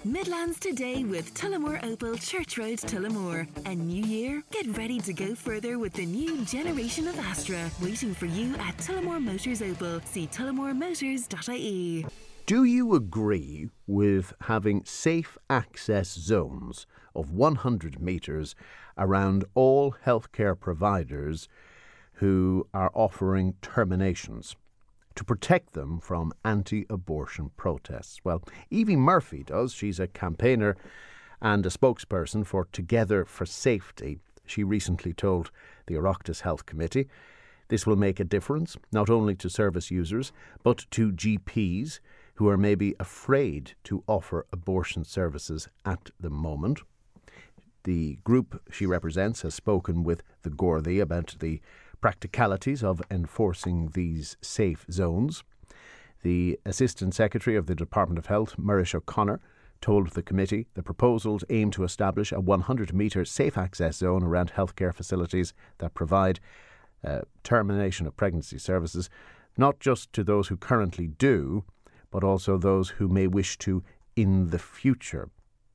Midlands Today with Tullamore Opel Church Road, Tullamore. A new year? Get ready to go further with the new generation of Astra, waiting for you at Tullamore Motors Opel. See tullamoremotors.ie. Do you agree with having safe access zones of 100 metres around all healthcare providers who are offering terminations to protect them from anti-abortion protests? Well, Evie Murphy does. She's a campaigner and a spokesperson for Together for Safety. She recently told the Oireachtas Health Committee this will make a difference, not only to service users, but to GPs who are maybe afraid to offer abortion services at the moment. The group she represents has spoken with the Gardaí about the practicalities of enforcing these safe zones. The Assistant Secretary of the Department of Health, Murish O'Connor, told the committee the proposals aim to establish a 100-metre safe access zone around healthcare facilities that provide termination of pregnancy services, not just to those who currently do, but also those who may wish to in the future.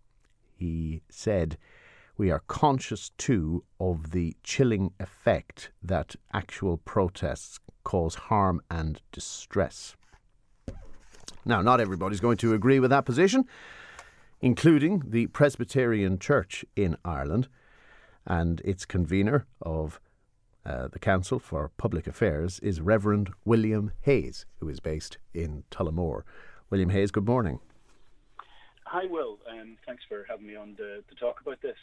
He said, "We are conscious too of the chilling effect that actual protests cause harm and distress." Now, not everybody's going to agree with that position, including the Presbyterian Church in Ireland, and its convener of the Council for Public Affairs is Reverend William Hayes, who is based in Tullamore. William Hayes, good morning. Hi, Will, and thanks for having me on to talk about this.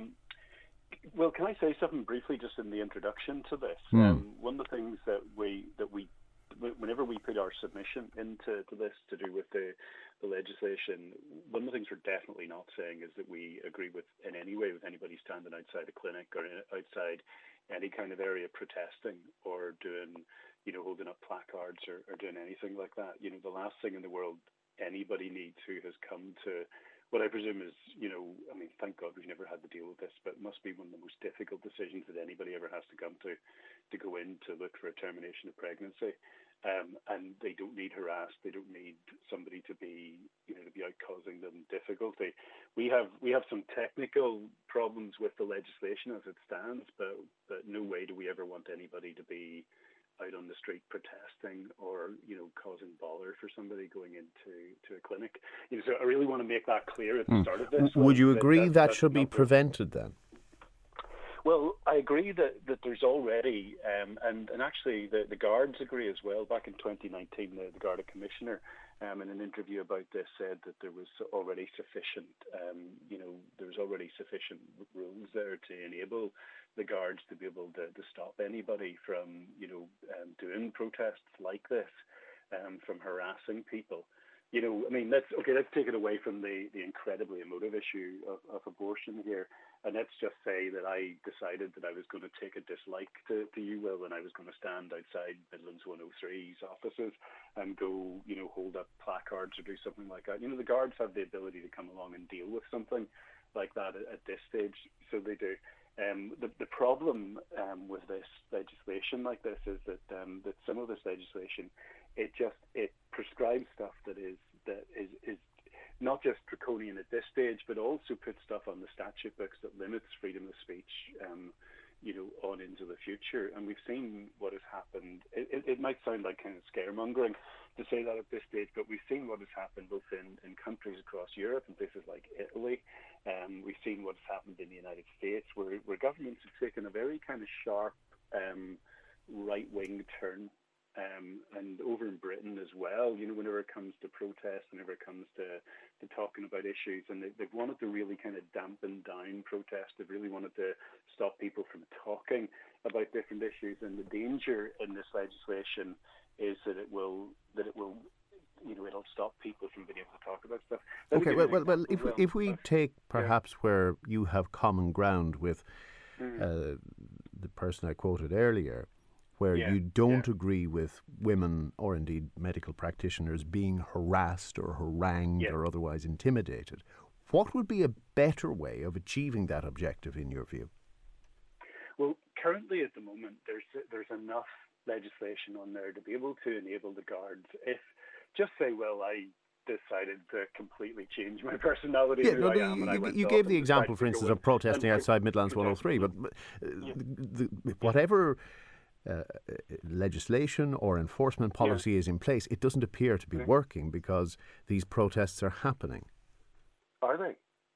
Will, can I say something briefly just in the introduction to this? One of the things that we whenever we put our submission into this to do with the legislation, one of the things we're definitely not saying is that we agree with in any way with anybody standing outside a clinic or outside any kind of area protesting or doing, holding up placards or doing anything like that. The last thing in the world anybody needs who has come to what I presume is, thank God we've never had to deal with this, but it must be one of the most difficult decisions that anybody ever has to come to go in to look for a termination of pregnancy. And they don't need harassed. They don't need somebody to be out causing them difficulty. We have some technical problems with the legislation as it stands, but no way do we ever want anybody to be out on the street protesting or, causing bother for somebody going into a clinic. So I really want to make that clear at the start of this. Would you agree that should be prevented then? Well, I agree that there's already, and actually the Guards agree as well. Back in 2019, the Garda Commissioner in an interview about this said that there was already sufficient, rules there to enable the Guards to be able to stop anybody from, doing protests like this, from harassing people. Let's take it away from the incredibly emotive issue of abortion here. And let's just say that I decided that I was going to take a dislike to you, Will, and I was going to stand outside Midlands 103's offices and go, hold up placards or do something like that. The Guards have the ability to come along and deal with something like that at this stage, so they do. The problem with this legislation like this is that some of this legislation, it prescribes stuff that is not just draconian at this stage, but also puts stuff on the statute books that limits freedom of speech, on into the future. And we've seen what has happened. It might sound like kind of scaremongering to say that at this stage, but we've seen what has happened both in countries across Europe and places like Italy. We've seen what's happened in the United States, where governments have taken a very kind of sharp right-wing turn. And over in Britain as well, whenever it comes to protests, whenever it comes to talking about issues, and they've wanted to really kind of dampen down protests. They've really wanted to stop people from talking about different issues. And the danger in this legislation is that it'll stop people from being able to talk about stuff. Okay, well, if we take perhaps where you have common ground with the person I quoted earlier, where you don't agree with women or indeed medical practitioners being harassed or harangued or otherwise intimidated, what would be a better way of achieving that objective in your view? Well, currently at the moment, there's enough legislation on there to be able to enable the Guards, if just say, well, I decided to completely change my personality, Yeah, who no, I am, and I went you off gave and the example, decided for to go instance, and of protesting outside Midlands protest 103, but yeah. whatever legislation or enforcement Yeah. policy is in place, it doesn't appear to be Yeah. working because these protests are happening. Are they?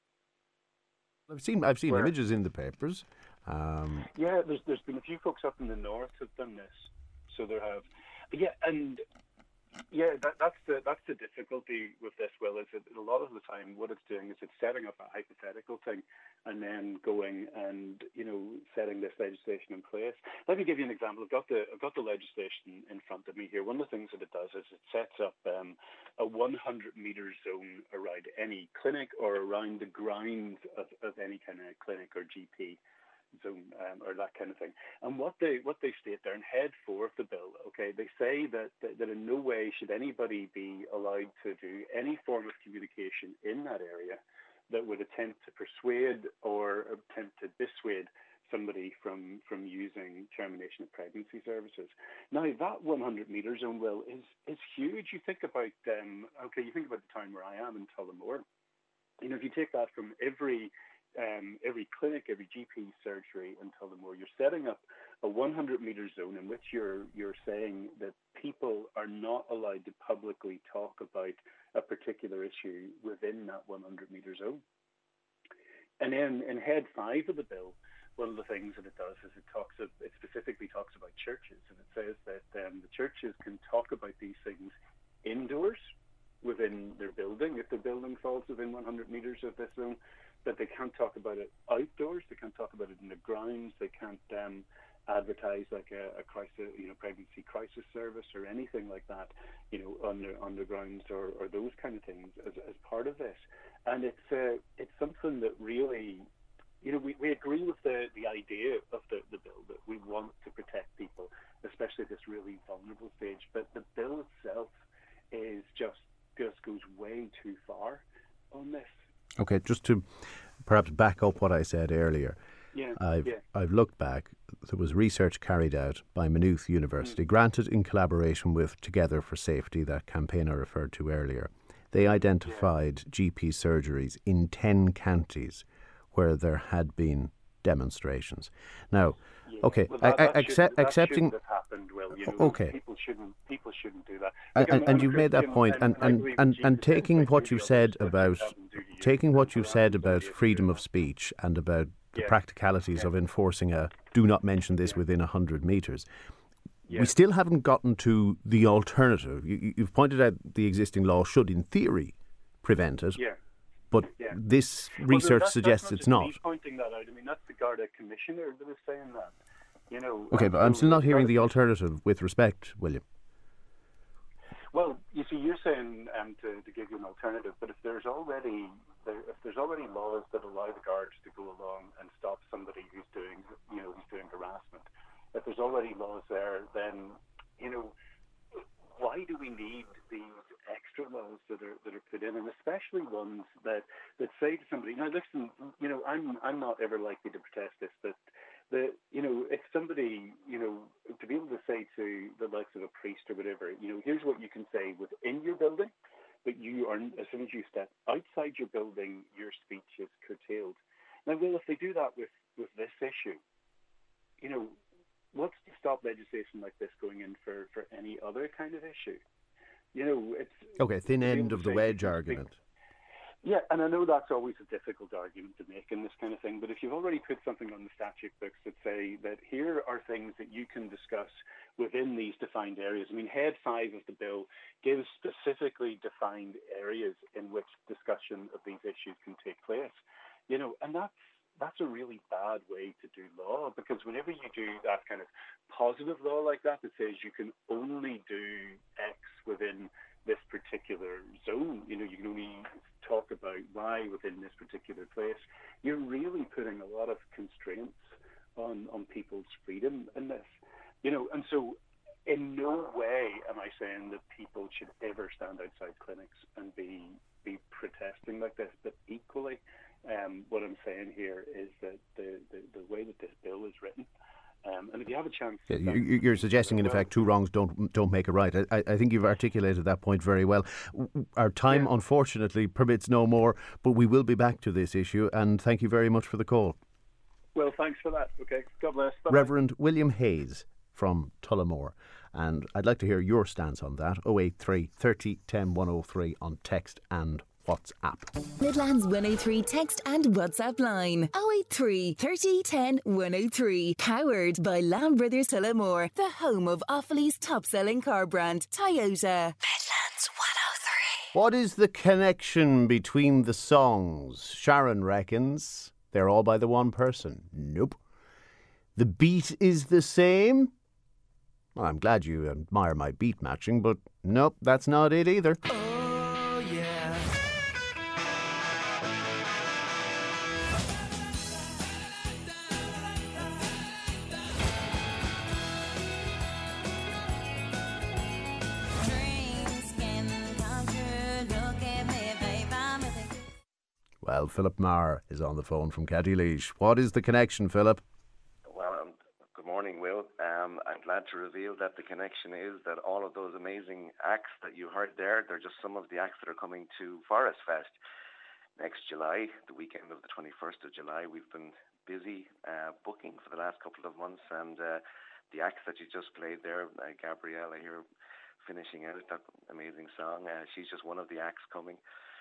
I've seen Where? images in the papers. Yeah, there's been a few folks up in the north who've done this, so there have. Yeah, and yeah, that's the difficulty with this, Will, is that a lot of the time what it's doing is it's setting up a hypothetical thing and then going and, setting this legislation in place. Let me give you an example. I've got the legislation in front of me here. One of the things that it does is it sets up a 100-meter zone around any clinic or around the grounds of any kind of clinic or GP zone or that kind of thing. And what they state there in head 4 of the bill, okay, they say that in no way should anybody be allowed to do any form of communication in that area that would attempt to persuade or attempt to dissuade somebody from using termination of pregnancy services. Now, that 100-meter zone, Will, is huge. You think about you think about the town where I am in Tullamore. If you take that from every clinic, every GP surgery in Tullamore, you're setting up a 100-meter zone in which you're saying that people are not allowed to publicly talk about a particular issue within that 100-meter zone. And then in head 5 of the bill, one of the things that it does is it specifically talks about churches, and it says that the churches can talk about these things indoors within their building if the building falls within 100 meters of this zone, but they can't talk about it outdoors. They can't talk about it in the grounds. They can't advertise like a crisis, pregnancy crisis service or anything like that, on the grounds or those kind of things as part of this. And it's something that really, we agree with the idea of the bill, that we want to protect people, especially at this really vulnerable stage. But the bill itself is just goes way too far on this. Okay, just to perhaps back up what I said earlier. I've looked back. There was research carried out by Maynooth University, granted in collaboration with Together for Safety, that campaign I referred to earlier. They identified GP surgeries in 10 counties where there had been demonstrations. Now, okay, accepting that happened, Will. Okay, people shouldn't do that. And you've made that point, and taking what you've said about freedom of speech and about the practicalities of enforcing a do not mention this within 100 metres. We still haven't gotten to the alternative. You've pointed out the existing law should, in theory, prevent it. But this research suggests it's not. Me pointing that out. I mean, that's the Garda Commissioner that was saying that. Okay, but I'm still not hearing the alternative with respect, William. Well, you see, you're saying to give you an alternative, but if there's already laws that allow the guards to go along and stop somebody who's doing harassment, if there's already laws there, then why do we need these extra laws that are put in, and especially ones that say to somebody, now listen, I'm not ever likely to protest this, but if somebody, to be able to say to the likes of a priest or whatever, here's what you can say within your building, but as soon as you step outside your building, your speech is curtailed. Now, well, if they do that with this issue, what's to stop legislation like this going in for any other kind of issue? It's okay. Thin end of the wedge argument. Yeah, and I know that's always a difficult argument to make in this kind of thing, but if you've already put something on the statute books that say that here are things that you can discuss within these defined areas. I mean, head 5 of the bill gives specifically defined areas in which discussion of these issues can take place. And that's a really bad way to do law, because whenever you do that kind of positive law like that says you can only do X within this particular zone, you can only talk about Y within this particular place, you're really putting a lot of constraints on people's freedom in this. And so in no way am I saying that people should ever stand outside clinics and be protesting like this, but equally what I'm saying here is that the way that this bill is written And if you have a chance... Yeah, you're suggesting, in effect, two wrongs don't make a right. I think you've articulated that point very well. Our time, unfortunately, permits no more, but we will be back to this issue, and thank you very much for the call. Well, thanks for that. Okay, God bless. Bye-bye. Reverend William Hayes from Tullamore. And I'd like to hear your stance on that. 083 30 10 103 on text and WhatsApp. Midlands 103 text and WhatsApp line 083 30 10 103. Powered by Lamb Brothers Tullamore, the home of Offaly's top selling car brand, Toyota. Midlands 103. What is the connection between the songs? Sharon reckons they're all by the one person. Nope. The beat is the same. Well, I'm glad you admire my beat matching, but nope, that's not it either. Oh, yeah. Well, Philip Marr is on the phone from Caddy-Leash. What is the connection, Philip? Well, good morning, Will. I'm glad to reveal that the connection is that all of those amazing acts that you heard there, they're just some of the acts that are coming to Forest Fest next July, the weekend of the 21st of July. We've been busy booking for the last couple of months, and the acts that you just played there, Gabrielle, I hear finishing out that amazing song. She's just one of the acts coming.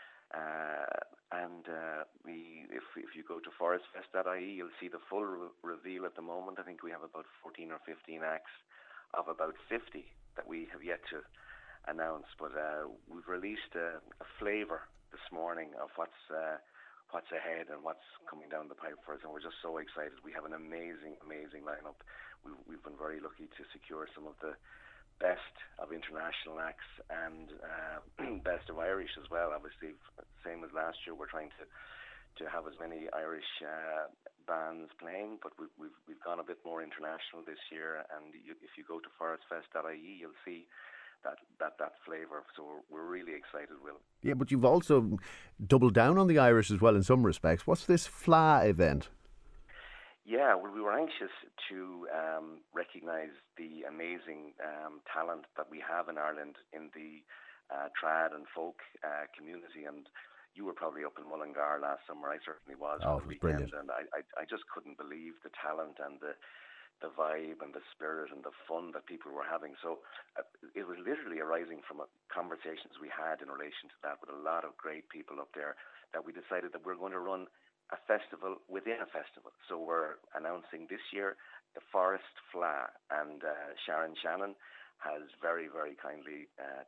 If you go to forestfest.ie, you'll see the full reveal at the moment. I think we have about 14 or 15 acts of about 50 that we have yet to announce. But we've released a flavour this morning of what's ahead and what's coming down the pipe for us, and we're just so excited. We have an amazing lineup. We've been very lucky to secure some of the best of international acts and best of Irish as well. Obviously, same as last year, we're trying to have as many Irish bands playing, but we've gone a bit more international this year. And if you go to forestfest.ie, you'll see that flavour. So we're really excited, Will. Yeah, but you've also doubled down on the Irish as well in some respects. What's this FLA event? Yeah, well, we were anxious to recognise the amazing talent that we have in Ireland in the trad and folk community. And you were probably up in Mullingar last summer. I certainly was. Oh, it was brilliant. And I just couldn't believe the talent and the vibe and the spirit and the fun that people were having. So it was literally arising from conversations we had in relation to that with a lot of great people up there, that we decided that we're going to run a festival within a festival. So we're announcing this year the Forest FLA, and Sharon Shannon has very, very kindly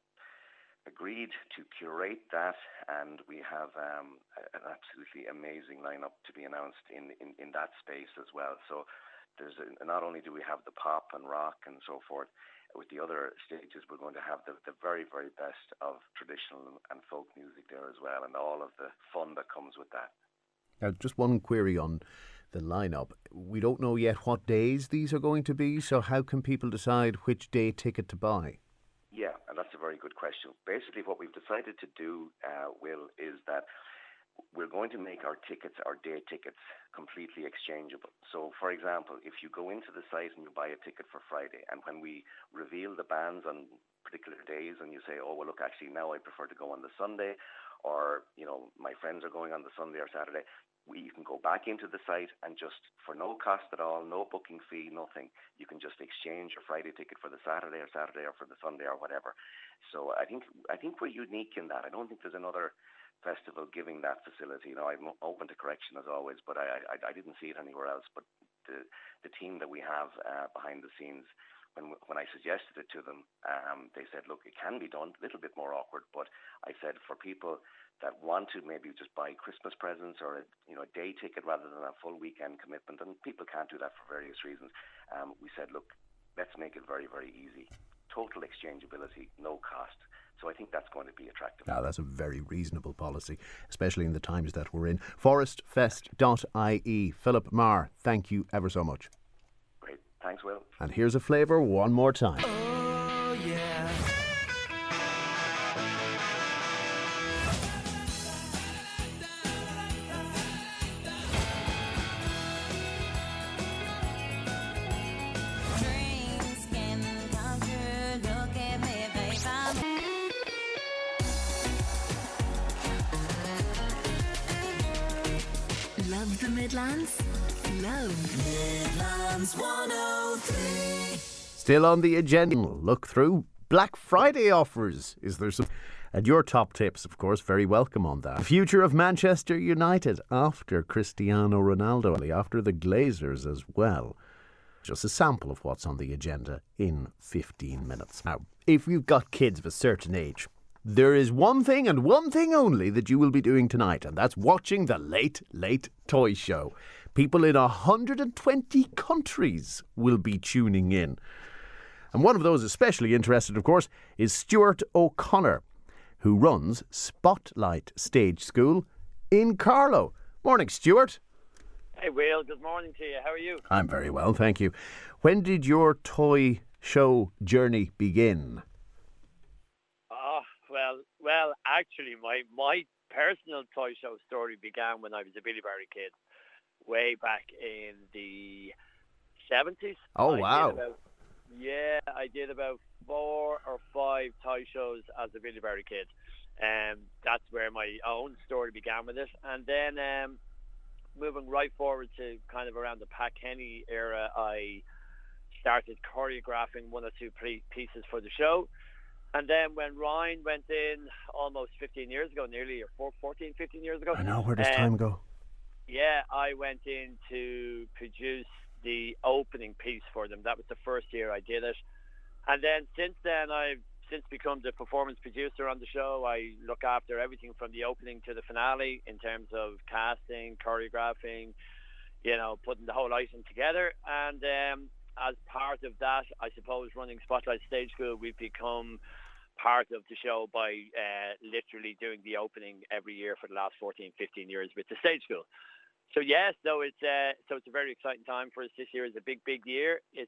agreed to curate that, and we have an absolutely amazing lineup to be announced in that space as well. So there's not only do we have the pop and rock and so forth, with the other stages we're going to have the very, very best of traditional and folk music there as well, and all of the fun that comes with that. Now, just one query on the lineup. We don't know yet what days these are going to be, so how can people decide which day ticket to buy? Yeah, and that's a very good question. Basically, what we've decided to do, Will, is that we're going to make our tickets, our day tickets, completely exchangeable. So, for example, if you go into the site and you buy a ticket for Friday, and when we reveal the bands on particular days, and you say, oh, well, look, actually, now I prefer to go on the Sunday, or, you know, my friends are going on the Sunday or Saturday, you can go back into the site and just, for no cost at all, no booking fee, nothing, you can just exchange your Friday ticket for the Saturday or for the Sunday or whatever. So I think we're unique in that. I don't think there's another festival giving that facility. You know, I'm open to correction as always, but I didn't see it anywhere else. But the team that we have behind the scenes, when I suggested it to them, they said, look, it can be done, a little bit more awkward, but I said for people that want to maybe just buy Christmas presents or a day ticket rather than a full weekend commitment, and people can't do that for various reasons, we said, look, let's make it very, very easy. Total exchangeability, no cost. So I think that's going to be attractive. Now, that's a very reasonable policy, especially in the times that we're in. Forestfest.ie. Philip Marr, thank you ever so much. Great. Thanks, Will. And here's a flavour one more time. Oh, yeah. Love the Midlands? Love Midlands 103. Still on the agenda, look through Black Friday offers. Is there some? And your top tips, of course, very welcome on that. The future of Manchester United after Cristiano Ronaldo, after the Glazers as well. Just a sample of what's on the agenda in 15 minutes. Now, if you've got kids of a certain age, there is one thing and one thing only that you will be doing tonight, and that's watching the Late Late Toy Show. People in 120 countries will be tuning in. And one of those especially interested, of course, is Stuart O'Connor, who runs Spotlight Stage School in Carlow. Morning, Stuart. Hey, Will. Good morning to you. How are you? I'm very well, thank you. When did your toy show journey begin? Well, actually, my personal toy show story began when I was a Billy Barry kid, way back in the 70s. Oh, wow. I did about 4 or 5 toy shows as a Billy Barry kid. That's where my own story began with it. And then moving right forward to kind of around the Pat Kenny era, I started choreographing 1 or 2 pieces for the show. And then when Ryan went in almost 15 years ago, nearly, or 14, 15 years ago. I know, where does time go? Yeah, I went in to produce the opening piece for them. That was the first year I did it. And then since then, I've become the performance producer on the show. I look after everything from the opening to the finale in terms of casting, choreographing, putting the whole item together. And as part of that, I suppose, running Spotlight Stage School, we've become part of the show by literally doing the opening every year for the last 14, 15 years with the stage school. So it's a very exciting time for us. This year is a big year. It's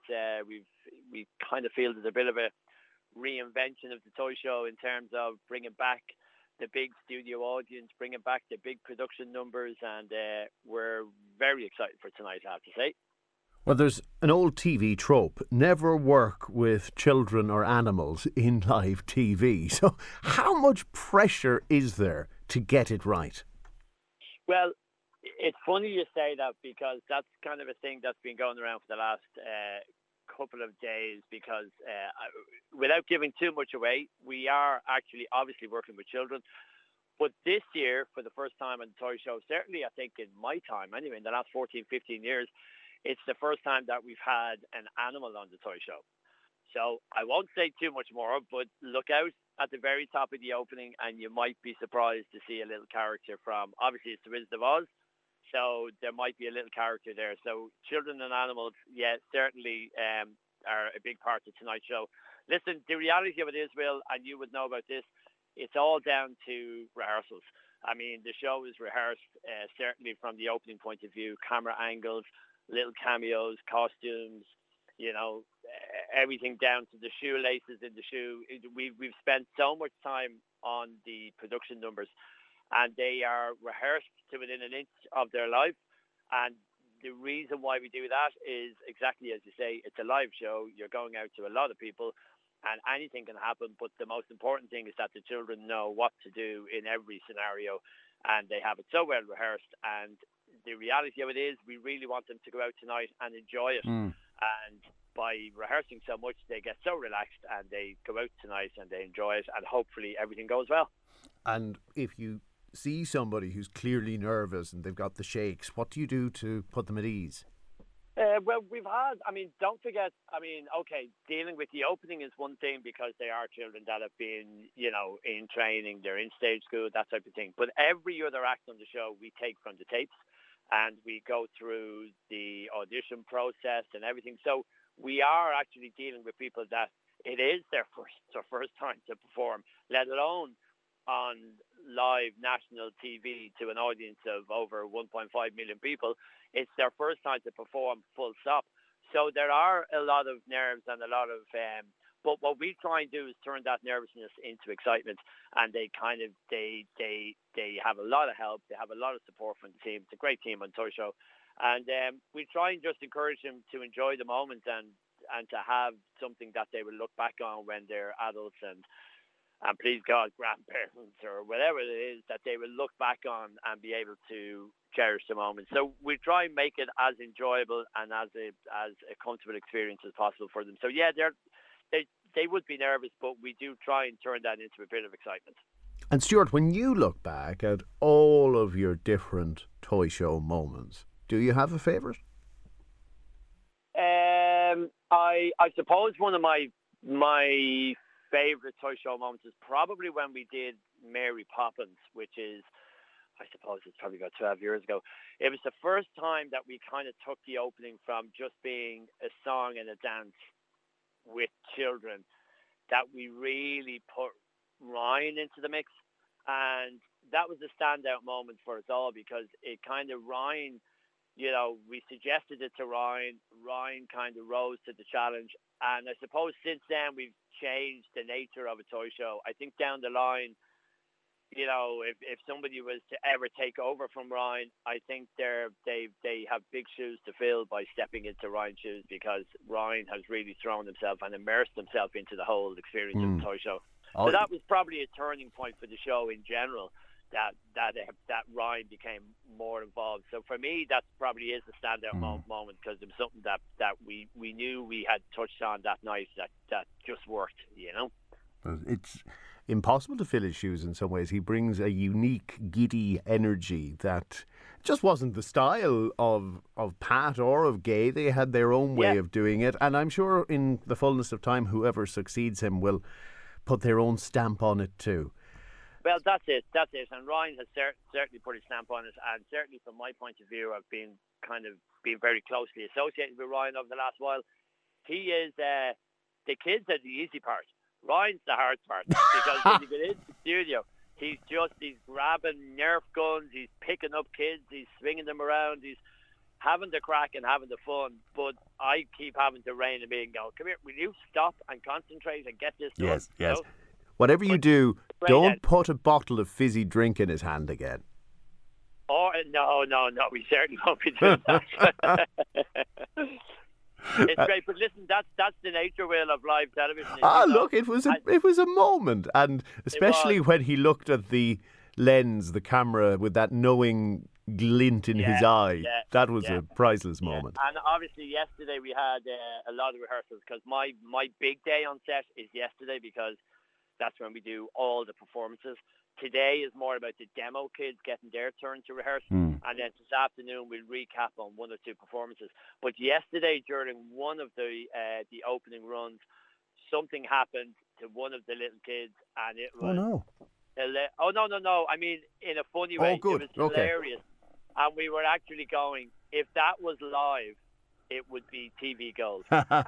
we kind of feel there's a bit of a reinvention of the toy show in terms of bringing back the big studio audience, bringing back the big production numbers, and we're very excited for tonight, I have to say. Well, there's an old TV trope, never work with children or animals in live TV. So how much pressure is there to get it right? Well, it's funny you say that, because that's kind of a thing that's been going around for the last couple of days, because without giving too much away, we are actually obviously working with children. But this year, for the first time on the toy show, certainly I think in my time, anyway, in the last 14, 15 years, it's the first time that we've had an animal on the toy show. So I won't say too much more, but look out at the very top of the opening and you might be surprised to see a little character from, obviously it's the Wizard of Oz, so there might be a little character there. So children and animals, certainly are a big part of tonight's show. Listen, the reality of it is, Will, and you would know about this, it's all down to rehearsals. I mean, the show is rehearsed, certainly from the opening point of view, camera angles, little cameos, costumes, everything down to the shoelaces in the shoe. We've spent so much time on the production numbers, and they are rehearsed to within an inch of their life. And the reason why we do that is exactly as you say, it's a live show. You're going out to a lot of people, and anything can happen. But the most important thing is that the children know what to do in every scenario, and they have it so well rehearsed. And the reality of it is, we really want them to go out tonight and enjoy it. And by rehearsing so much, they get so relaxed and they go out tonight and they enjoy it, and hopefully everything goes well. And if you see somebody who's clearly nervous and they've got the shakes, what do you do to put them at ease? Well, don't forget, okay, dealing with the opening is one thing, because they are children that have been, in training, they're in stage school, that type of thing. But every other act on the show we take from the tapes, and we go through the audition process and everything. So we are actually dealing with people that it is their first time to perform, let alone on live national TV to an audience of over 1.5 million people. It's their first time to perform, full stop. So there are a lot of nerves and a lot of but what we try and do is turn that nervousness into excitement, and they have a lot of help. They have a lot of support from the team. It's a great team on Toy Show, and we try and just encourage them to enjoy the moment and to have something that they will look back on when they're adults and and please God, grandparents or whatever it is, that they will look back on and be able to cherish the moment. So we try and make it as enjoyable and as a comfortable experience as possible for them. So yeah, they would be nervous, but we do try and turn that into a bit of excitement. And Stuart, when you look back at all of your different toy show moments, do you have a favourite? I suppose one of my favourite toy show moments is probably when we did Mary Poppins, which is, I suppose it's probably about 12 years ago. It was the first time that we kind of took the opening from just being a song and a dance with children, that we really put Ryan into the mix. And that was a standout moment for us all, because it kind of, Ryan, you know, we suggested it to Ryan. Ryan kind of rose to the challenge. And I suppose since then we've changed the nature of a toy show. I think down the line, you know, if somebody was to ever take over from Ryan, I think they have big shoes to fill by stepping into Ryan's shoes, because Ryan has really thrown himself and immersed himself into the whole experience of the toy show. So that was probably a turning point for the show in general, that Ryan became more involved. So for me, that probably is the standout moment, because it was something that we knew we had touched on that night that just worked, you know. It's impossible to fill his shoes in some ways. He brings a unique, giddy energy that just wasn't the style of Pat or of Gay. They had their own way of doing it, and I'm sure in the fullness of time, whoever succeeds him will put their own stamp on it too. Well, that's it. And Ryan has certainly put his stamp on it. And certainly from my point of view, I've been very closely associated with Ryan over the last while. He is, the kids are the easy part. Ryan's the hard part. Because when you get into the studio, he's grabbing Nerf guns, he's picking up kids, he's swinging them around, he's having the crack and having the fun. But I keep having to rein him in and go, come here, will you stop and concentrate and get this done? Yes. You know? Whatever you do, don't put a bottle of fizzy drink in his hand again. Oh, no, we certainly won't be doing that. It's great, but listen, that's the nature, Will, of live television. Look, it was a moment, and especially when he looked at the lens, the camera, with that knowing glint in his eye. That was a priceless moment. And obviously yesterday we had a lot of rehearsals, because my big day on set is yesterday, because that's when we do all the performances. Today is more about the demo kids getting their turn to rehearse. And then this afternoon we'll recap on one or two performances. But yesterday, during one of the opening runs, something happened to one of the little kids, and it was... Oh, no. I mean, in a funny way. Good. It was hilarious. And we were actually going, if that was live, it would be TV gold.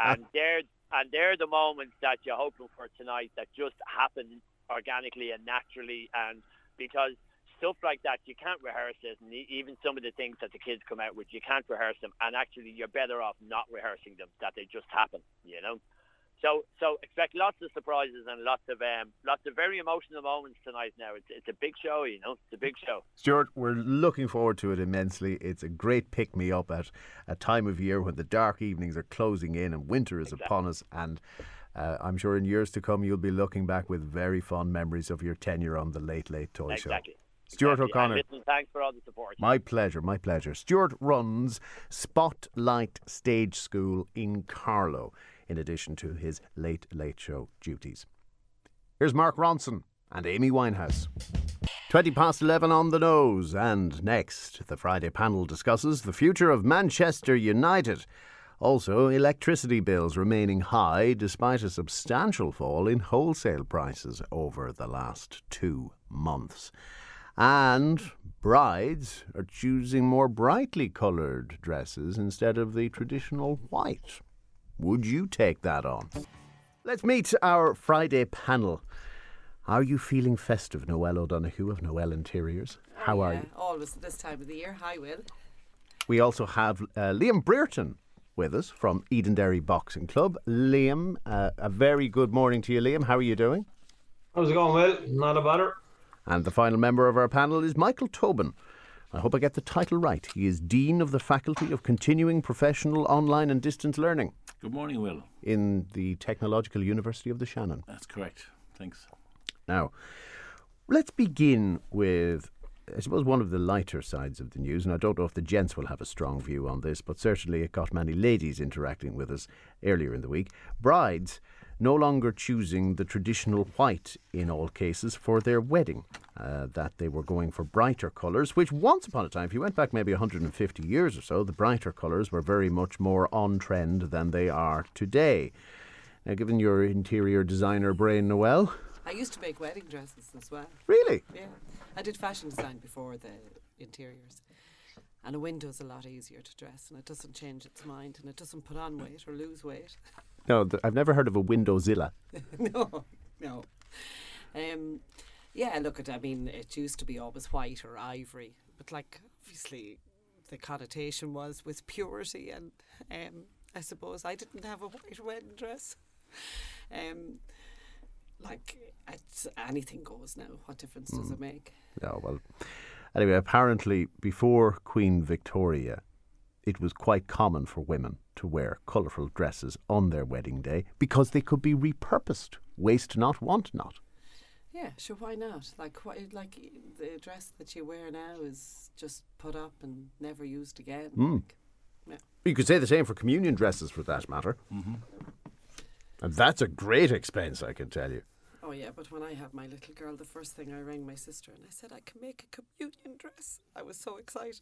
And they're the moments that you're hoping for tonight, that just happen organically and naturally. And because stuff like that, you can't rehearse it. And even some of the things that the kids come out with, you can't rehearse them. And actually, you're better off not rehearsing them, that they just happen, you know. So expect lots of surprises and lots of very emotional moments tonight. Now it's a big show, you know. It's a big show. Stuart, we're looking forward to it immensely. It's a great pick me up at a time of year when the dark evenings are closing in and winter is upon us. And I'm sure in years to come you'll be looking back with very fond memories of your tenure on the Late Late Toy Show. Stuart O'Connor. And listen, thanks for all the support. My pleasure. Stuart runs Spotlight Stage School in Carlow, in addition to his Late Late Show duties. Here's Mark Ronson and Amy Winehouse. 11:20 on the nose, and next, the Friday panel discusses the future of Manchester United. Also, electricity bills remaining high despite a substantial fall in wholesale prices over the last 2 months. And brides are choosing more brightly coloured dresses instead of the traditional white. Would you take that on? Let's meet our Friday panel. Are you feeling festive, Noelle O'Donoghue of Noelle Interiors? How are you? Always this time of the year. Hi, Will. We also have Liam Brereton with us from Edenderry Boxing Club. Liam, a very good morning to you, Liam. How are you doing? How's it going, Will? Not a bother. And the final member of our panel is Michael Tobin. I hope I get the title right. He is Dean of the Faculty of Continuing Professional Online and Distance Learning. Good morning, Will. In the Technological University of the Shannon. That's correct. Thanks. Now, let's begin with, I suppose, one of the lighter sides of the news, and I don't know if the gents will have a strong view on this, but certainly it got many ladies interacting with us earlier in the week. Brides no longer choosing the traditional white in all cases for their wedding, that they were going for brighter colours, which once upon a time, if you went back maybe 150 years or so, the brighter colours were very much more on trend than they are today. Now, given your interior designer brain, Noelle... I used to make wedding dresses as well. Really? Yeah. I did fashion design before the interiors. And a window's a lot easier to dress, and it doesn't change its mind, and it doesn't put on weight or lose weight. No, I've never heard of a Windowzilla. No. Yeah, look, I mean, it used to be always white or ivory, but like, obviously, the connotation was with purity, and I suppose I didn't have a white wedding dress. Like, anything goes now. What difference does it make? No, well, anyway, apparently before Queen Victoria, it was quite common for women to wear colourful dresses on their wedding day because they could be repurposed. Waste not, want not. Yeah, sure, why not? Like the dress that you wear now is just put up and never used again. Like, yeah. You could say the same for communion dresses, for that matter. Mm-hmm. And that's a great expense, I can tell you. Oh yeah, but when I had my little girl, the first thing I rang my sister and I said I can make a communion dress. I was so excited.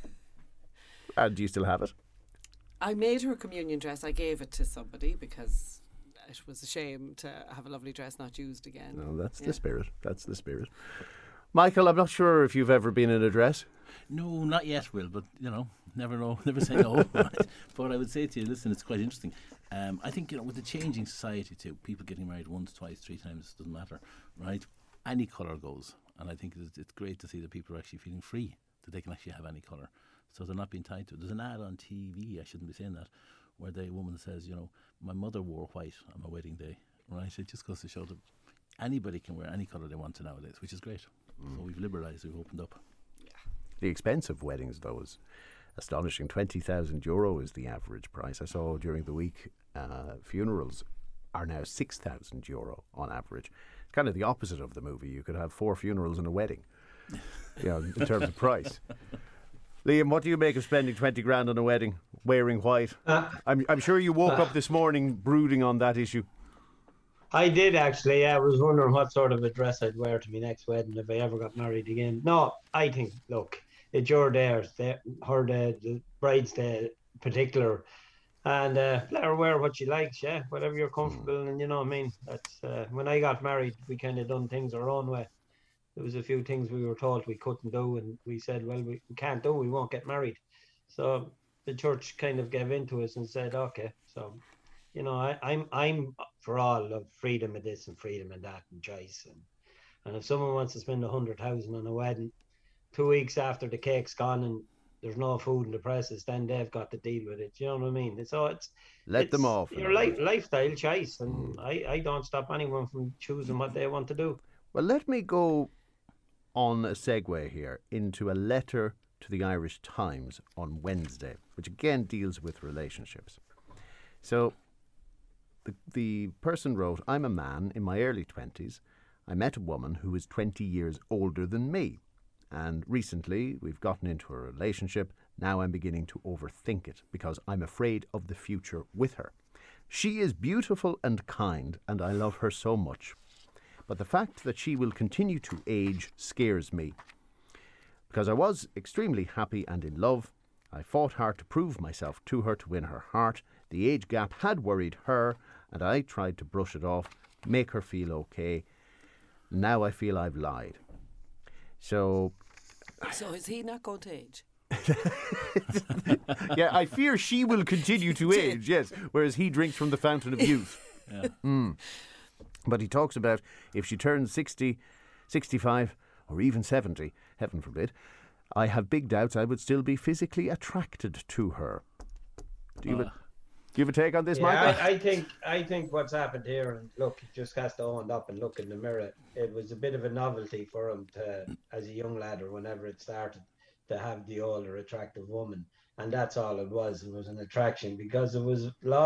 And do you still have it? I made her a communion dress. I gave it to somebody because it was a shame to have a lovely dress not used again. No, that's the spirit. That's the spirit. Michael, I'm not sure if you've ever been in a dress. No, not yet, Will, but, never know, never say no. Right? But I would say to you, listen, it's quite interesting. I think, with the changing society too, people getting married once, twice, 3 times, doesn't matter, right? Any colour goes. And I think it's great to see that people are actually feeling free, that they can actually have any colour. So they're not being tied to it. There's an ad on TV, I shouldn't be saying that, where the woman says, my mother wore white on my wedding day, right? It just goes to show that anybody can wear any colour they want to nowadays, which is great. So we've liberalised, we've opened up. Yeah. The expense of weddings, though, is astonishing. €20,000 is the average price. I saw during the week funerals are now €6,000 on average. It's kind of the opposite of the movie. You could have 4 funerals and a wedding, in terms of price. Liam, what do you make of spending 20 grand on a wedding, wearing white? I'm sure you woke up this morning brooding on that issue. I did actually. Yeah, I was wondering what sort of a dress I'd wear to my next wedding if I ever got married again. No, I think, look, it's your day, the bride's day in particular, and let her wear what she likes, yeah, whatever you're comfortable in, you know what I mean. That's when I got married, we kind of done things our own way. There was a few things we were told we couldn't do, and we said, well, we can't do, we won't get married. So the church kind of gave in to us and said, okay. So, I'm for all of freedom of this and freedom of that and choice. And if someone wants to spend 100,000 on a wedding, 2 weeks after the cake's gone and there's no food in the presses, then they've got to deal with it. You know what I mean? Let them off. Your lifestyle choice, and I don't stop anyone from choosing what they want to do. Well, let me go on a segue here into a letter to the Irish Times on Wednesday, which again deals with relationships. So the person wrote, I'm a man in my early 20s. I met a woman who is 20 years older than me. And recently we've gotten into a relationship. Now I'm beginning to overthink it because I'm afraid of the future with her. She is beautiful and kind, and I love her so much. But the fact that she will continue to age scares me. Because I was extremely happy and in love, I fought hard to prove myself to her to win her heart. The age gap had worried her, and I tried to brush it off, make her feel okay. Now I feel I've lied. So is he not going to age? Yeah, I fear she will continue to age, yes, whereas he drinks from the fountain of youth. Yeah. But he talks about if she turns 60, 65 or even 70, heaven forbid, I have big doubts I would still be physically attracted to her. Do you have a take on this, Michael? I think what's happened here, and look, he just has to own up and look in the mirror. It was a bit of a novelty for him to, as a young lad or whenever it started, to have the older attractive woman. And that's all it was. It was an attraction because it was love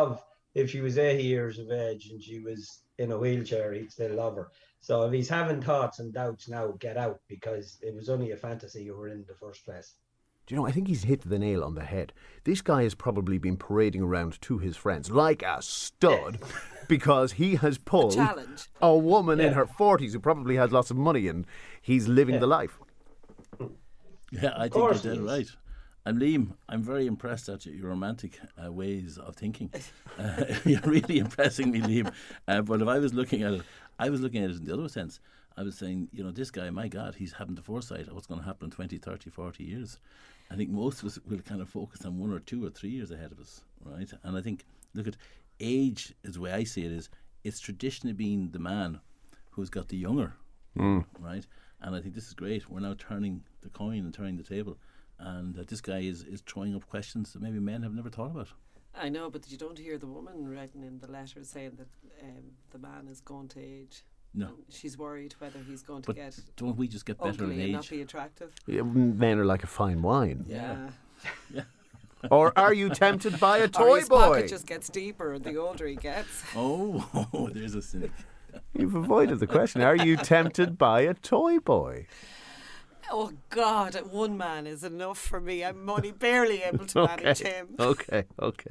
if she was 80 years of age and she was in a wheelchair, he'd still love her. So if he's having thoughts and doubts now, get out, because it was only a fantasy you were in the first place. Do you know, I think he's hit the nail on the head. This guy has probably been parading around to his friends like a stud because he has pulled a woman in her 40s who probably has lots of money and he's living the life. Yeah, I think you did right. And Liam, I'm very impressed at your romantic ways of thinking. You're really impressing me, Liam. But if I was looking at it, I was looking at it in the other sense. I was saying, you know, this guy, my God, he's having the foresight of what's going to happen in 20, 30, 40 years. I think most of us will kind of focus on 1 or 2 or 3 years ahead of us, right? And I think, look at age, is the way I see it, is it's traditionally been the man who's got the younger, right? And I think this is great. We're now turning the coin and turning the table. And this guy is throwing up questions that maybe men have never thought about. I know, but you don't hear the woman writing in the letter saying that the man is going to age. No. And she's worried whether he's going to But get don't we just get better in ugly age? and not be attractive. Yeah, men are like a fine wine. Yeah. Or are you tempted by a Or toy his boy? pocket just gets deeper the older he gets. Oh, there's a cynic. You've avoided the question. Are you tempted by a toy boy? Oh God, one man is enough for me. I'm only barely able to manage him. Okay.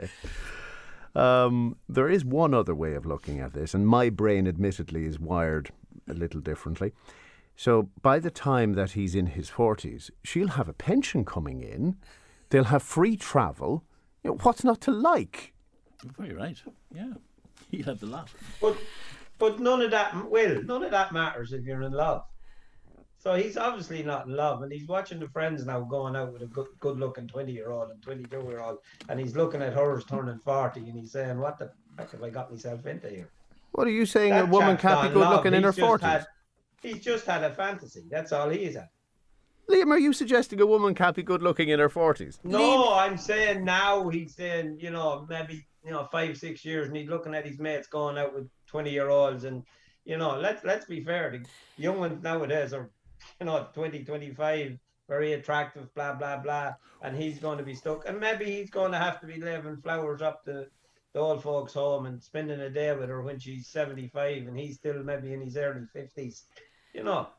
There is one other way of looking at this, and my brain admittedly is wired a little differently. So by the time that he's in his 40s, she'll have a pension coming in, they'll have free travel. You know, what's not to like? You're very right. Yeah, he'll have the lot. But none of that matters if you're in love. So he's obviously not in love, and he's watching the friends now going out with a good-looking 20-year-old and 22-year-old, and he's looking at hers turning 40, and he's saying, what the heck have I got myself into here? What are you saying, That a woman chap's can't not be in good love. looking in her He's just 40s? He's just had a fantasy. That's all he is at. Liam, are you suggesting a woman can't be good looking in her 40s? No, I'm saying now he's saying, maybe, 5-6 years, and he's looking at his mates going out with 20-year-olds, and, let's be fair, the young ones nowadays are 20, 25, very attractive, blah, blah, blah. And he's going to be stuck. And maybe he's going to have to be leaving flowers up the old folks' home and spending a day with her when she's 75 and he's still maybe in his early 50s. Liam,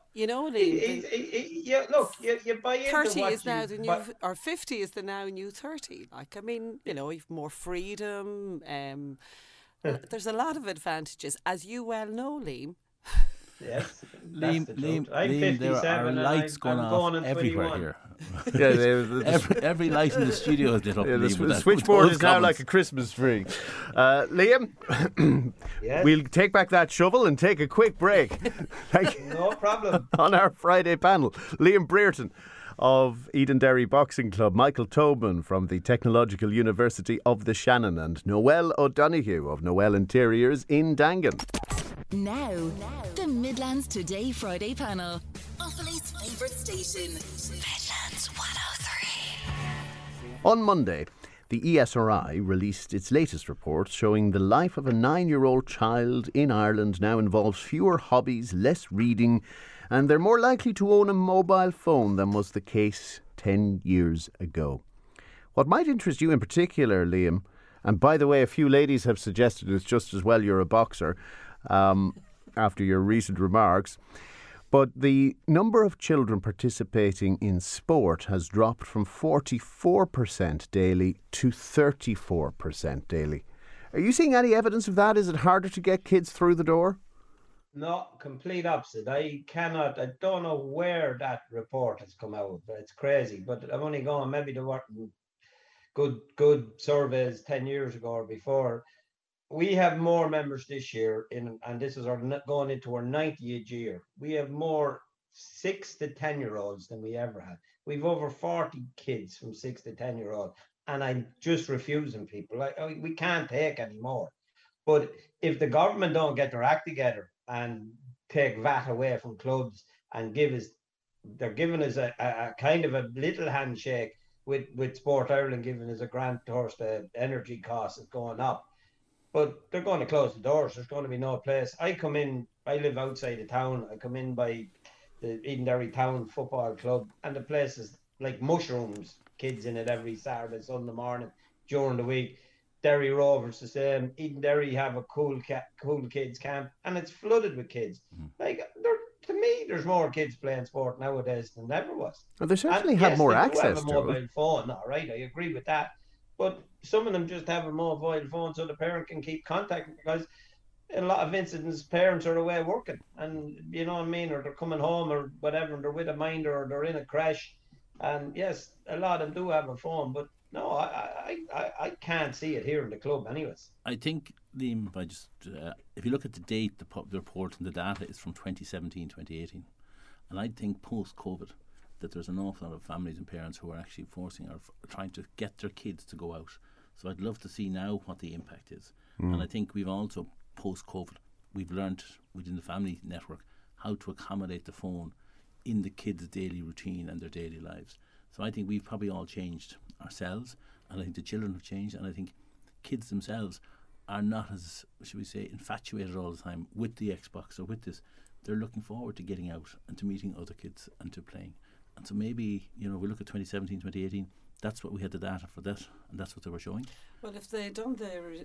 look, you buy into 30 what is now the new, or 50 is the now new 30. Like, I mean, you've more freedom. There's a lot of advantages, as you well know, Liam. Yes, Liam, there are lights going off everywhere here. Every light in the studio is lit up. The switchboard is now like a Christmas tree. Liam, yes? We'll take back that shovel and take a quick break. No problem. On our Friday panel, Liam Brereton of Edenderry Boxing Club, Michael Tobin from the Technological University of the Shannon, and Noel O'Donoghue of Noel Interiors in Dangan. Now, the Midlands Today Friday panel. Offaly's favourite station. Midlands 103. On Monday, the ESRI released its latest report showing the life of a 9-year-old child in Ireland now involves fewer hobbies, less reading, and they're more likely to own a mobile phone than was the case 10 years ago. What might interest you in particular, Liam, and by the way, a few ladies have suggested it's just as well you're a boxer, after your recent remarks. But the number of children participating in sport has dropped from 44% daily to 34% daily. Are you seeing any evidence of that? Is it harder to get kids through the door? No, complete opposite. I don't know where that report has come out. It's crazy, but I'm only going, maybe there weren't good surveys 10 years ago or before. We have more members this year, and this is going into our 90th year. We have more 6 to 10-year-olds than we ever had. We've over 40 kids from 6 to 10-year-old, and I'm just refusing people. We can't take any more. But if the government don't get their act together and take VAT away from clubs and they're giving us a kind of a little handshake with Sport Ireland, giving us a grant towards the energy costs is going up. But they're going to close the doors. There's going to be no place. I live outside the town. I come in by the Edenderry Town Football Club, and the place is like mushrooms. Kids in it every Saturday, Sunday morning, during the week. Derry Rovers the same. Eden Derry have a cool kids camp, and it's flooded with kids. Like to me, there's more kids playing sport nowadays than there ever was. Well, they certainly And have yes, more they do access have a to mobile it. phone. All right, I agree with that. But some of them just have a mobile phone so the parent can keep contact, because in a lot of incidents, parents are away working, and you know what I mean, or they're coming home or whatever, and they're with a minder or they're in a crash. And yes, a lot of them do have a phone, but no, I can't see it here in the club, anyways. I think, Liam, if you look at the date, the report and the data is from 2017, 2018. And I think post-COVID that there's an awful lot of families and parents who are actually forcing or trying to get their kids to go out. So I'd love to see now what the impact is. And I think we've also, post-COVID, we've learned within the family network how to accommodate the phone in the kids' daily routine and their daily lives. So I think we've probably all changed ourselves, and I think the children have changed, and I think kids themselves are not as, should we say, infatuated all the time with the Xbox or with this. They're looking forward to getting out and to meeting other kids and to playing. And so maybe, we look at 2017, 2018, that's what we had the data for that, and that's what they were showing. Well, if they'd done the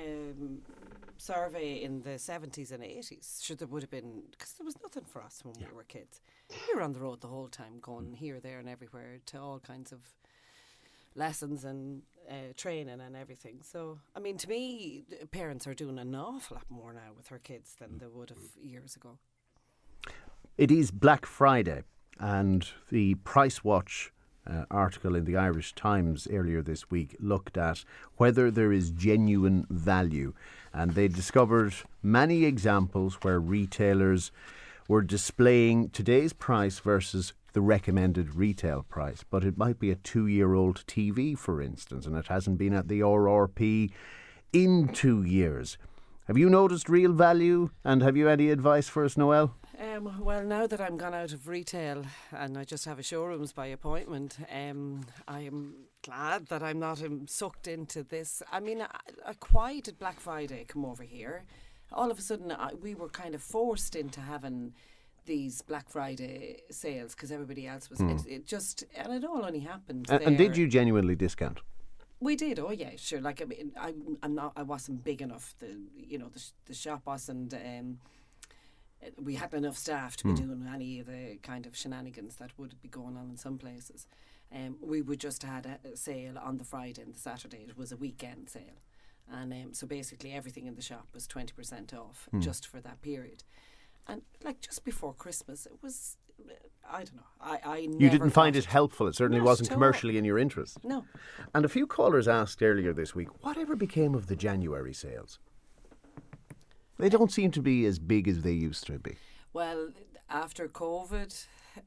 survey in the 70s and 80s, sure, there would have been, because there was nothing for us when we were kids. We were on the road the whole time, going here, there and everywhere to all kinds of lessons and training and everything. So, I mean, to me, parents are doing an awful lot more now with their kids than they would have years ago. It is Black Friday, and the Price Watch article in the Irish Times earlier this week looked at whether there is genuine value, and they discovered many examples where retailers were displaying today's price versus the recommended retail price. But it might be a 2-year-old TV, for instance, and it hasn't been at the RRP in 2 years. Have you noticed real value, and have you any advice for us, Noelle? Well, now that I'm gone out of retail and I just have a showrooms by appointment, I am glad that I'm not sucked into this. I mean, why did Black Friday come over here? All of a sudden, we were kind of forced into having these Black Friday sales because everybody else was. It just, and it all only happened. And did you genuinely discount? We did. Oh yeah, sure. Like, I mean, I wasn't big enough. The shop wasn't. We hadn't enough staff to be doing any of the kind of shenanigans that would be going on in some places. We would just had a sale on the Friday and the Saturday. It was a weekend sale, and so basically everything in the shop was 20% off just for that period. And like just before Christmas, it was. I don't know. I never You didn't find it helpful. It certainly wasn't commercially in your interest. No. And a few callers asked earlier this week, whatever became of the January sales? They don't seem to be as big as they used to be. Well, after COVID,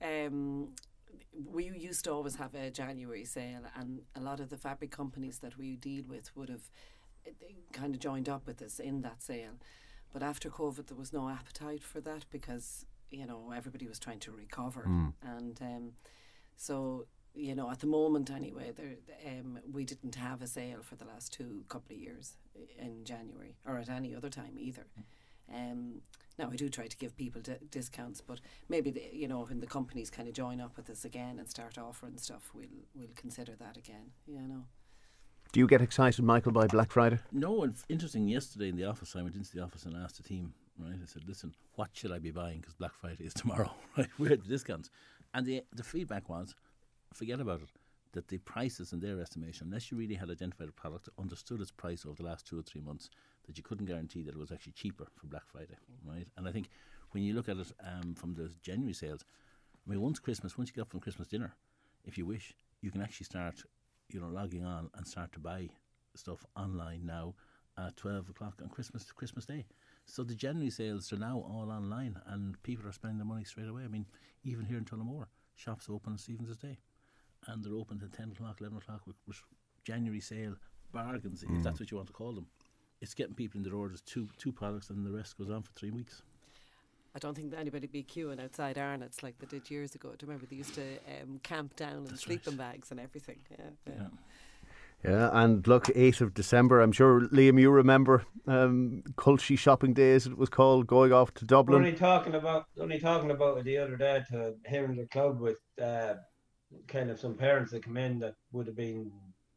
we used to always have a January sale, and a lot of the fabric companies that we deal with would have kind of joined up with us in that sale. But after COVID, there was no appetite for that because, everybody was trying to recover. And so, at the moment anyway, we didn't have a sale for the last couple of years in January or at any other time either. Now I do try to give people discounts, but maybe when the companies kind of join up with us again and start offering stuff, we'll consider that again. Do you get excited, Michael, by Black Friday? No, it's interesting. Yesterday in the office, I went into the office and asked the team. Right, I said, "Listen, what should I be buying? Because Black Friday is tomorrow." Right, we had the discounts, and the feedback was, forget about it. That the prices in their estimation, unless you really had identified a product, understood its price over the last 2 or 3 months, that you couldn't guarantee that it was actually cheaper for Black Friday, right? And I think when you look at it from the January sales, I mean, once you get up from Christmas dinner, if you wish, you can actually start, logging on and start to buy stuff online now at 12 o'clock on Christmas Day. So the January sales are now all online, and people are spending their money straight away. I mean, even here in Tullamore, shops open on Stephen's Day. And they're open till 10 o'clock, 11 o'clock with January sale bargains, if that's what you want to call them. It's getting people in their orders, two products, and the rest goes on for 3 weeks. I don't think anybody be queuing outside Arnott's like they did years ago. Do you remember they used to camp down in sleeping bags and everything? Yeah, and look, 8th of December, I'm sure, Liam, you remember Culshy Shopping Days, it was called, going off to Dublin. Only talking about it the other day to here in the club with kind of some parents that come in that would have been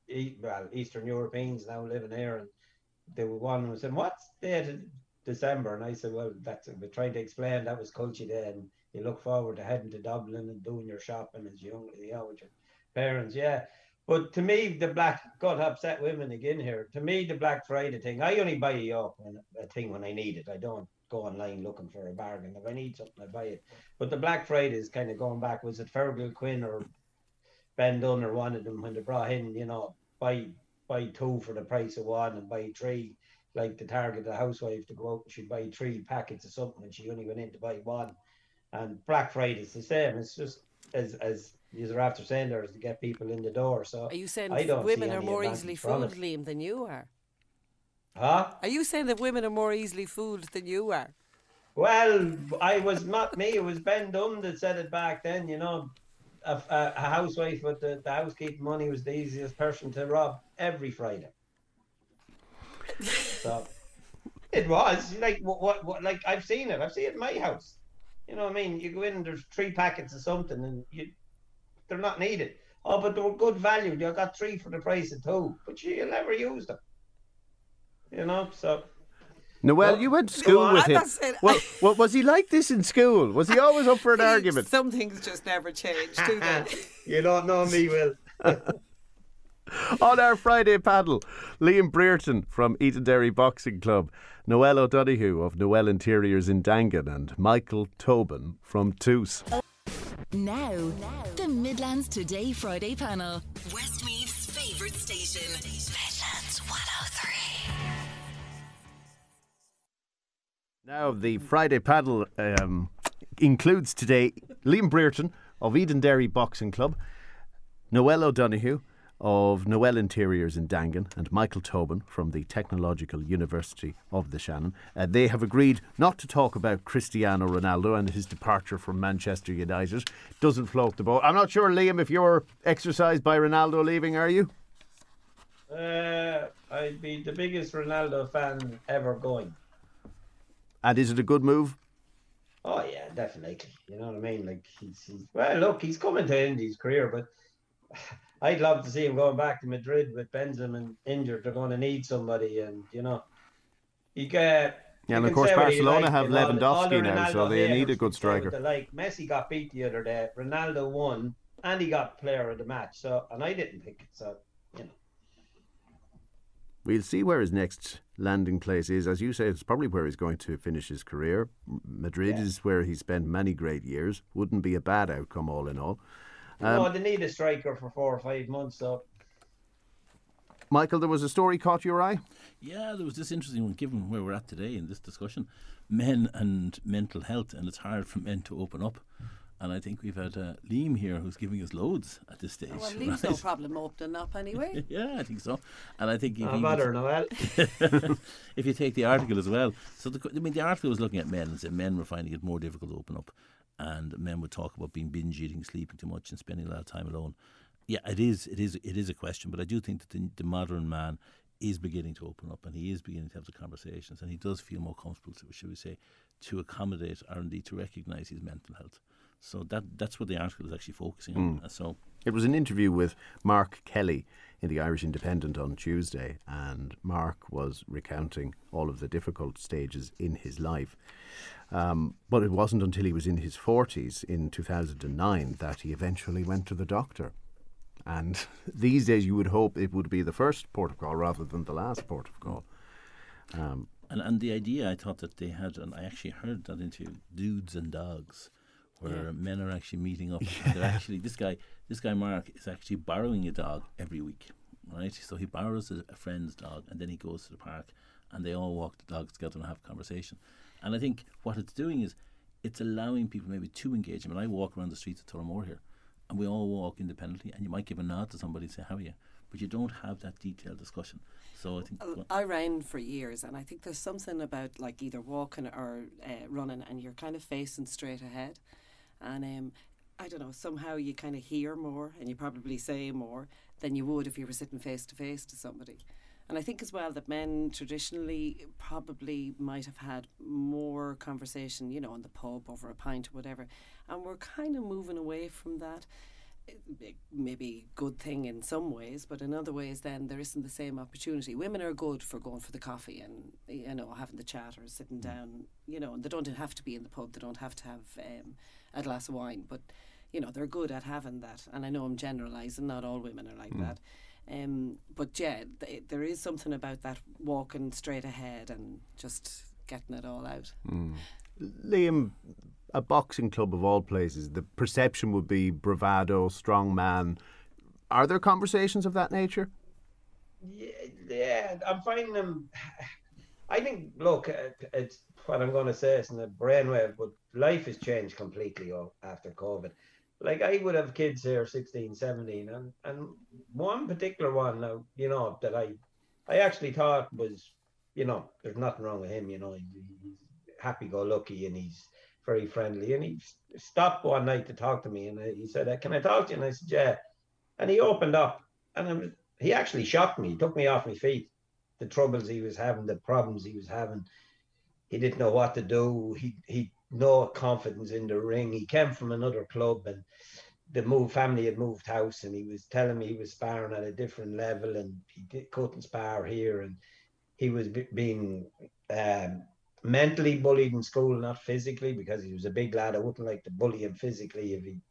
Eastern Europeans now living here, and they were one was saying, "What's the date of December?" And I said, "Well, that's we're trying to explain that was Culture Day, and you look forward to heading to Dublin and doing your shopping as young, with your parents." Yeah, but to me, the black got upset women again here. To me, the Black Friday thing, I only buy a thing when I need it. I don't go online looking for a bargain. If I need something, I buy it. But the Black Friday is kind of going back. Was it Fergal Quinn or Ben Dunn or one of them when they brought in, buy two for the price of one and buy three, like the target the housewife to go out and she'd buy 3 packets of something and she only went in to buy one. And Black Friday is the same. It's just as you're after saying there is to get people in the door. So are you saying I don't women see are any more advantage easily from fooled, it. Liam, than you are? Huh? Are you saying that women are more easily fooled than you are? Well, I was not me. It was Ben Dunn that said it back then. A housewife with the housekeeping money was the easiest person to rob every Friday. So it was like what like I've seen it. I've seen it in my house. You know what I mean? You go in and there's 3 packets of something and they're not needed. Oh, but they were good value. You got 3 for the price of 2, but you'll never use them. So. Noel, you went to school with him. Well, was he like this in school? Was he always up for an argument? Some things just never change, do they? You don't know me, Will. On our Friday paddle, Liam Brereton from Edenderry Boxing Club, Noel O'Donoghue of Noel Interiors in Dangan, and Michael Tobin from Toos. Now, the Midlands Today Friday panel. Westmeath's favourite station. Midlands 103. Now, the Friday paddle includes today Liam Brereton of Edenderry Boxing Club, Noel O'Donoghue of Noel Interiors in Dangan, and Michael Tobin from the Technological University of the Shannon. They have agreed not to talk about Cristiano Ronaldo and his departure from Manchester United. Doesn't float the boat. I'm not sure, Liam, if you're exercised by Ronaldo leaving, are you? I'd be the biggest Ronaldo fan ever going. And is it a good move? Oh yeah, definitely. You know what I mean? Like he's coming to end his career, but I'd love to see him going back to Madrid with Benzema injured. They're going to need somebody, and he get. Yeah, and of course Barcelona have Lewandowski now, so they need a good striker. Like Messi got beat the other day, Ronaldo won, and he got player of the match. And I didn't pick it. So we'll see where his next landing place is. As you say, it's probably where he's going to finish his career. Madrid is where he spent many great years. Wouldn't be a bad outcome, all in all. They need a striker for 4 or 5 months. So, Michael, there was a story caught your eye? Yeah, there was this interesting one, given where we're at today in this discussion. Men and mental health, and it's hard for men to open up. And I think we've had Liam here who's giving us loads at this stage. Well, Liam's no problem opening up anyway. Yeah, I think so. And I think Noel. if you take the article as well. So the article was looking at men and said men were finding it more difficult to open up. And men would talk about being binge eating, sleeping too much and spending a lot of time alone. Yeah, it is a question, but I do think that the modern man is beginning to open up and he is beginning to have the conversations and he does feel more comfortable, should we say, to accommodate or indeed to recognise his mental health. So that's what the article is actually focusing on. So it was an interview with Mark Kelly in the Irish Independent on Tuesday, and Mark was recounting all of the difficult stages in his life. But it wasn't until he was in his 40s in 2009 that he eventually went to the doctor. And these days you would hope it would be the first port of call rather than the last port of call. And the idea, I thought that they had, and I actually heard that into Dudes and Dogs, where men are actually meeting up. And they're actually this guy Mark is actually borrowing a dog every week, right? So he borrows a friend's dog, and then he goes to the park, and they all walk the dogs together and have a conversation. And I think what it's doing is it's allowing people maybe to engage. I mean, I walk around the streets of Tullamore here, and we all walk independently, and you might give a nod to somebody and say, how are you? But you don't have that detailed discussion. So I think I ran for years, and I think there's something about like either walking or running, and you're kind of facing straight ahead. And I don't know, somehow you kind of hear more and you probably say more than you would if you were sitting face to face to somebody. And I think as well that men traditionally probably might have had more conversation, in the pub over a pint or whatever. And we're kind of moving away from that. maybe good thing in some ways, but in other ways then there isn't the same opportunity. Women are good for going for the coffee and, you know, having the chat or sitting down, you know, and they don't have to be in the pub, they don't have to have a glass of wine, but, you know, they're good at having that. And I know I'm generalising, not all women are like that. But yeah, there is something about that walking straight ahead and just getting it all out. Liam, a boxing club of all places, the perception would be bravado, strong man. Are there conversations of that nature? Yeah, I'm finding them. I think, look, it's what I'm going to say, it's in the brainwave, but life has changed completely after COVID. Like, I would have kids here, 16, 17, and one particular one now, you know, that I actually thought was, you know, there's nothing wrong with him, you know, he's happy-go-lucky and he's very friendly. And he stopped one night to talk to me and he said, can I talk to you? And I said, yeah. And he opened up and he actually shocked me. He took me off my feet. The troubles he was having, the problems he was having. He didn't know what to do. He no confidence in the ring. He came from another club and the family had moved house, and he was telling me he was sparring at a different level and couldn't spar here, and he was being mentally bullied in school, not physically, because he was a big lad. I wouldn't like to bully him physically.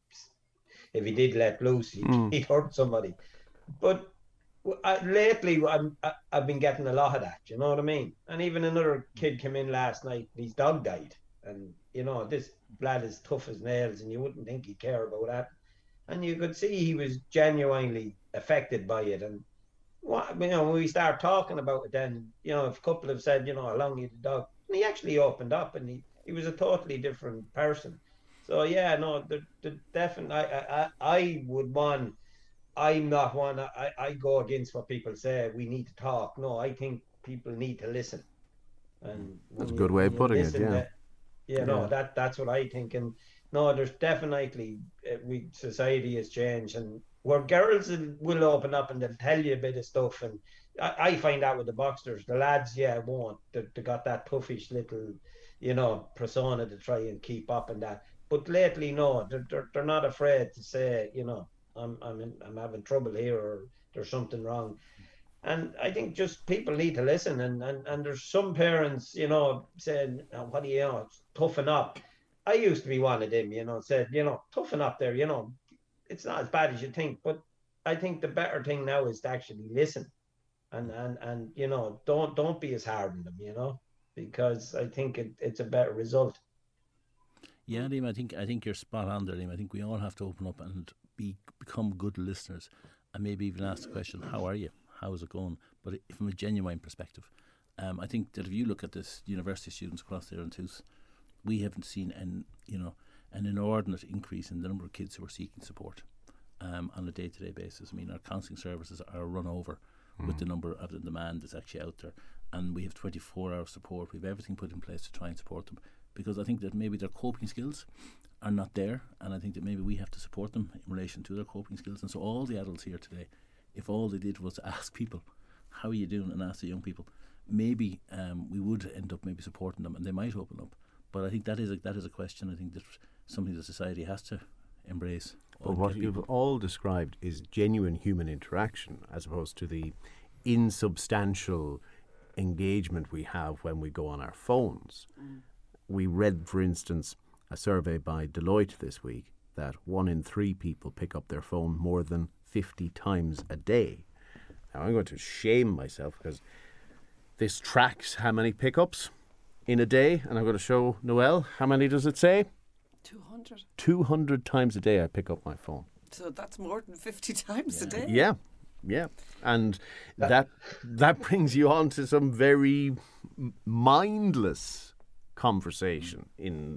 If he did let loose, he'd hurt somebody. But lately, I've been getting a lot of that. You know what I mean? And even another kid came in last night. His dog died, and you know, this lad is tough as nails, and you wouldn't think he'd care about that. And you could see he was genuinely affected by it. And what, you know, when we start talking about it, then, you know, if a couple have said, you know, how long you the dog, and he actually opened up, and he was a totally different person. So yeah, no, the definitely, I would want. I'm not one. I go against what people say. We need to talk. No, I think people need to listen. And that's a good way of putting it. Yeah. No, that's what I think. And no, there's definitely society has changed, and where girls will open up and they'll tell you a bit of stuff. And I find out with the boxers, the lads, won't. They got that toughish little, you know, persona to try and keep up and that. But lately, no, they're not afraid to say, you know, I'm having trouble here, or there's something wrong. And I think just people need to listen. And there's some parents, you know, saying, what do you know, toughen up. I used to be one of them, you know, said, you know, toughen up there, you know, it's not as bad as you think. But I think the better thing now is to actually listen. And you know, don't be as hard on them, you know, because I think it's a better result. Yeah, Liam, I think you're spot on there, Liam. I think we all have to open up and become good listeners, and maybe even ask the question, how are you? How is it going? But from a genuine perspective. I think that if you look at this university students across there in Toulouse, we haven't seen an inordinate increase in the number of kids who are seeking support on a day-to-day basis. I mean, our counselling services are run over with the number of the demand that's actually out there, and we have 24-hour support. We have everything put in place to try and support them, because I think that maybe their coping skills are not there, and I think that maybe we have to support them in relation to their coping skills. And so all the adults here today, if all they did was to ask people, how are you doing, and ask the young people, maybe we would end up maybe supporting them, and they might open up. But I think that is a question. I think that's something that society has to embrace. But what you've all described is genuine human interaction, as opposed to the insubstantial engagement we have when we go on our phones. We read, for instance, a survey by Deloitte this week that 1 in 3 people pick up their phone more than 50 times a day. Now, I'm going to shame myself because this tracks how many pickups in a day, and I'm going to show Noelle. How many does it say? 200. 200 times a day I pick up my phone. So that's more than 50 times a day. Yeah. And that brings you on to some very mindless conversation.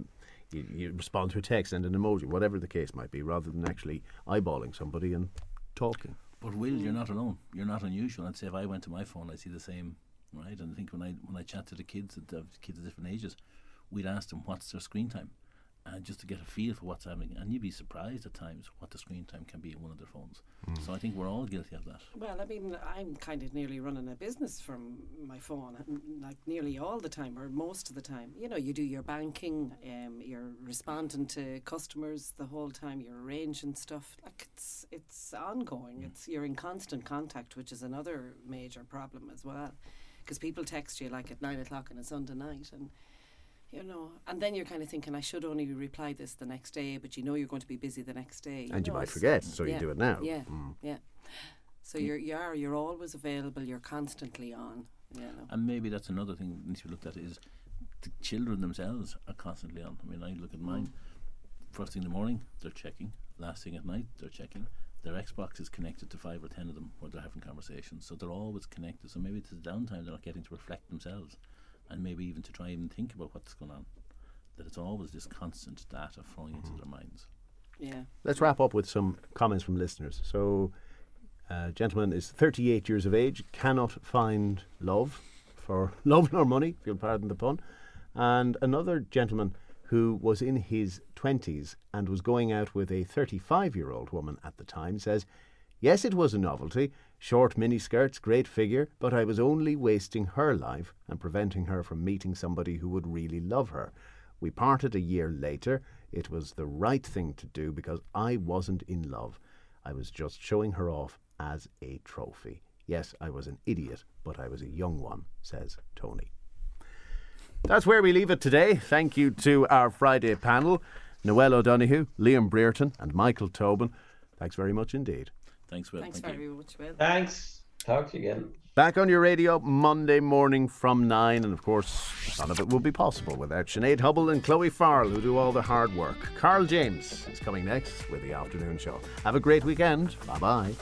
You respond to a text and an emoji, whatever the case might be, rather than actually eyeballing somebody and talking. But Will, you're not alone. You're not unusual. I'd say if I went to my phone, I'd see the same, right? And I think when I chat to the kids of different ages, we'd ask them what's their screen time, just to get a feel for what's happening. And you'd be surprised at times what the screen time can be on one of their phones. So I think we're all guilty of that. Well, I mean, I'm kind of nearly running a business from my phone, like nearly all the time, or most of the time. You know, you do your banking, you're responding to customers the whole time, you're arranging stuff. Like, it's ongoing. You're in constant contact, which is another major problem as well. Because people text you like at 9 o'clock on a Sunday night, and you know, and then you're kind of thinking, I should only reply this the next day, but you know you're going to be busy the next day. And you might forget, so you do it now. Yeah, yeah. So you're always available. You're constantly on. You know. And maybe that's another thing that needs to be looked at, is the children themselves are constantly on. I mean, I look at mine. First thing in the morning, they're checking. Last thing at night, they're checking. Their Xbox is connected to 5 or 10 of them where they're having conversations. So they're always connected. So maybe it's the downtime they're not getting to reflect themselves. And maybe even to try and think about what's going on. That it's always this constant data flowing into their minds. Yeah. Let's wrap up with some comments from listeners. So, a gentleman is 38 years of age, cannot find love for love nor money, if you'll pardon the pun. And another gentleman who was in his 20s and was going out with a 35-year-old woman at the time says, yes, it was a novelty. Short miniskirts, great figure, but I was only wasting her life and preventing her from meeting somebody who would really love her. We parted a year later. It was the right thing to do because I wasn't in love. I was just showing her off as a trophy. Yes, I was an idiot, but I was a young one, says Tony. That's where we leave it today. Thank you to our Friday panel, Noelle O'Donoghue, Liam Brereton and Michael Tobin. Thanks very much indeed. Thanks, Will. Thanks very much, Will. Thanks. Talk to you again. Back on your radio Monday morning from 9, and of course none of it would be possible without Sinead Hubble and Chloe Farrell, who do all the hard work. Carl James is coming next with the afternoon show. Have a great weekend. Bye bye.